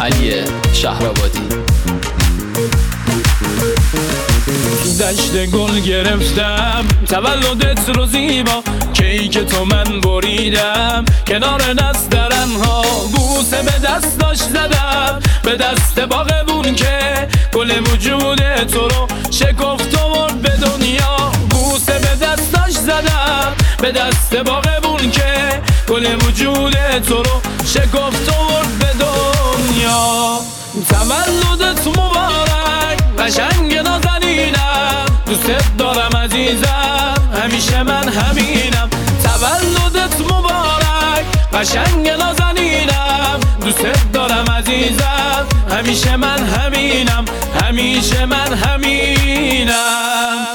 علی شهرآبادی. تو دشت گل گرفتم تولدت رو زیبا، کیک تو من بریدم کنار نسترن ها، بوسه به دستاش زدم به دست باغبون که گل وجود تو رو شکفت آورد به دنیا، بوسه به دستاش زدم به دست باغبون که گل وجود تو رو شکفت آورد به دنیا. تولدت مبارک قشنگ نازنینم، دوست دارم عزیزم همیشه من همینم. تولدت مبارک قشنگ نازنینم، دوست دارم عزیزم همیشه من همینم، همیشه من همینم.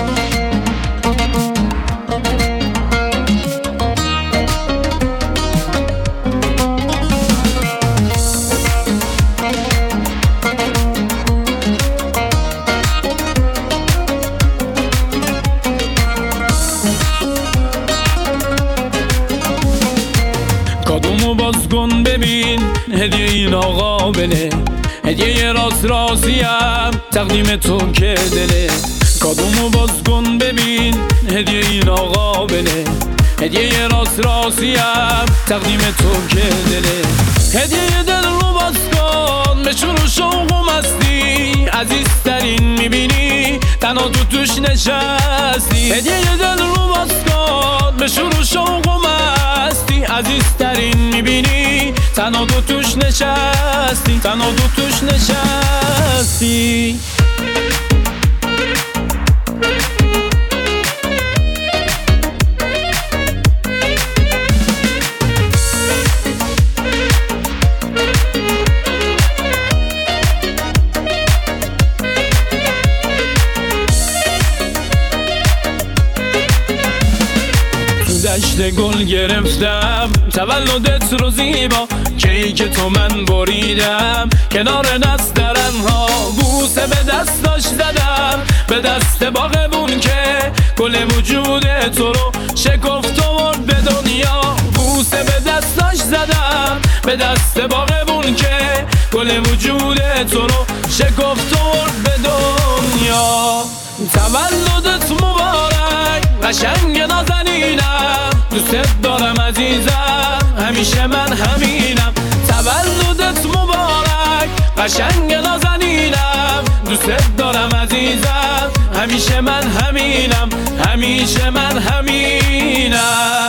کادومو باز کن ببین هدیه این آقا بله، هدیه رازیم تقدیم تو که دله. کادومو باز کن ببین هدیه این آقا بله، هدیه رازیم تقدیم تو که دله. هدیه دل رو باز کن به شور و شوق و مستی، عزیزترین میبینی تنها تو توش نشستی. هدیه دل رو باز کن به شور و شوق و مستی، عزیزترین میبینی تنها تو توش نشستی، تنها تو توش نشستی. دشت گل گرفتم تولدت رو زیبا، کیک تو من بریدم کنار نسترن ها، بوسه به دستاش زدم به دست باغبون که گل وجود تو رو شکفت آورد به دنیا، بوسه به دستاش زدم به دست باغبون که گل وجود تو رو شکفت آورد به دنیا. تولدت مبارک قشنگ نازنینم، دوست دارم عزیزم همیشه من همینم. تولدت مبارک قشنگ نازنینم، دوست دارم عزیزم همیشه من همینم، همیشه من همینم.